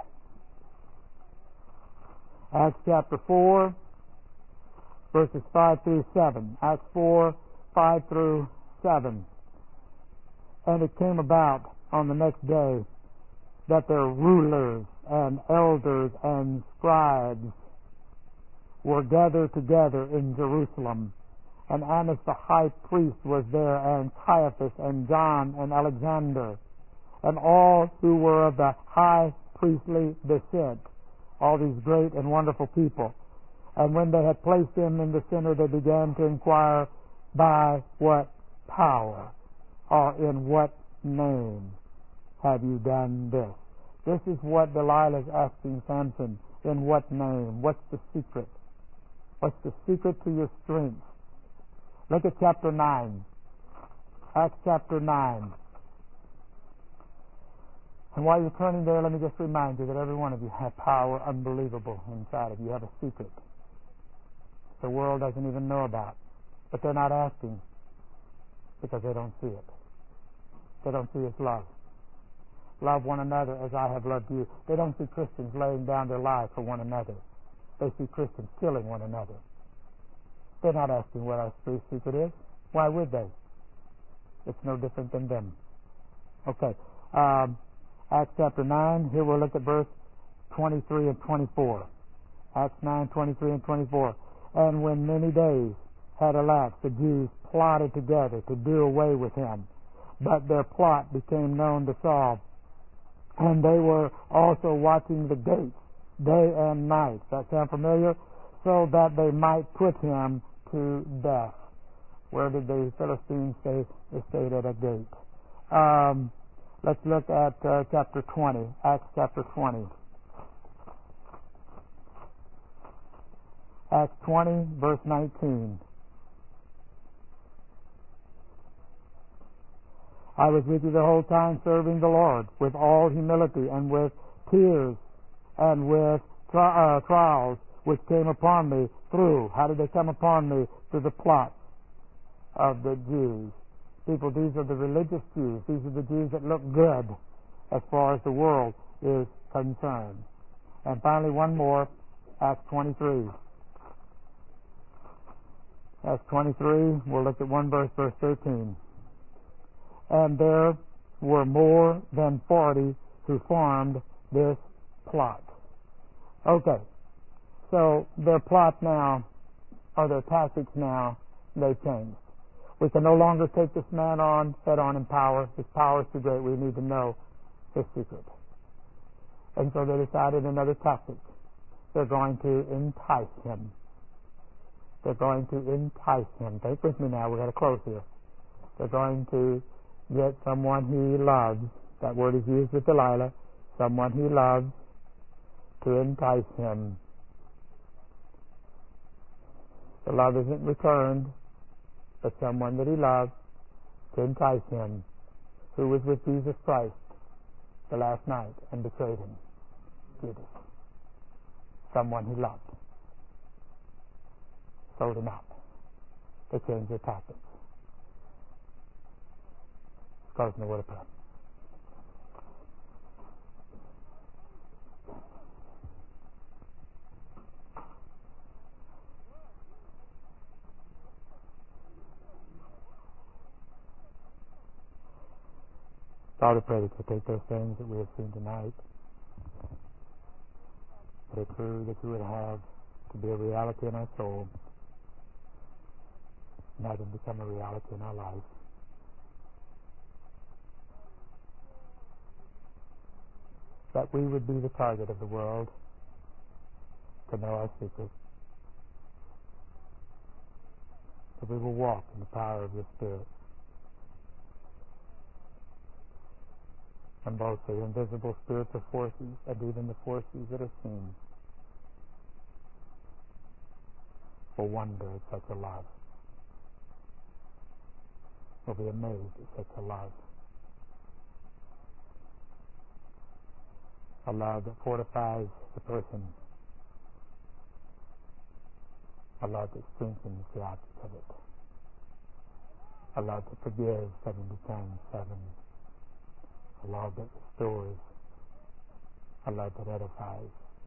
[SPEAKER 1] Acts chapter 4, verses 5 through 7. Acts 4, 5 through 7. And it came about on the next day that their rulers and elders and scribes were gathered together in Jerusalem. And Annas the high priest was there, and Caiaphas, and John, and Alexander, and all who were of the high priestly descent, all these great and wonderful people. And when they had placed him in the center, they began to inquire, by what power or in what name have you done this? This is what Delilah is asking Samson. In what name? What's the secret? What's the secret to your strength? Look at chapter 9. Acts chapter 9. And while you're turning there, let me just remind you that every one of you have power unbelievable inside of you. You have a secret the world doesn't even know about. But they're not asking because they don't see it. They don't see His love. Love one another as I have loved you. They don't see Christians laying down their lives for one another. They see Christians killing one another. They're not asking what our secret is. Why would they? It's no different than them. Okay. Acts chapter 9. Here we'll look at verse 23 and 24. Acts 9, 23 and 24. And when many days had elapsed, the Jews plotted together to do away with him. But their plot became known to Saul. And they were also watching the gates day and night. That sound familiar? So that they might put him to death. Where did the Philistines stay? They stayed at a gate. Let's look at chapter 20. Acts chapter 20. Acts 20, verse 19. I was with you the whole time serving the Lord with all humility and with tears and with trials which came upon me through. How did they come upon me? Through the plots of the Jews. People, these are the religious Jews. These are the Jews that look good as far as the world is concerned. And finally, one more, Acts 23. Acts 23, we'll look at one verse, verse 13. And there were more than 40 who formed this plot. Okay, so their plot now, or their tactics now, they changed. We can no longer take this man on head-on in power. His power is too great. We need to know his secret. And so they decided another tactic. They're going to entice him. They're going to entice him. Think with me now. We've got to close here. They're going to get someone he loves. That word is used with Delilah. Someone he loves to entice him. The love isn't returned, but someone that he loves to entice him, who was with Jesus Christ the last night and betrayed him. Judas. Someone he loved. Sold him out. They changed their tactics. Close in the word of prayer. Father, pray that you take those things that we have seen tonight, that are true, that you would have to be a reality in our soul, and have them become a reality in our life. That we would be the target of the world to know our secret. That we will walk in the power of your Spirit. And both the invisible spiritual forces and even the forces that are seen will wonder at such a love. Will be amazed at such a love. A love that fortifies the person. A love that strengthens the object of it. A love that forgives 70 times 7. A love that restores. A love that edifies.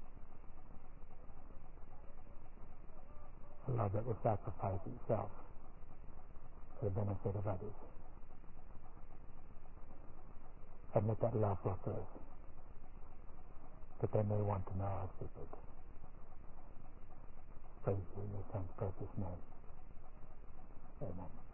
[SPEAKER 1] A love that will sacrifice itself for the benefit of others. And let that love flow through, that they may want to know our secret. Praise you in your Son's precious name. Amen.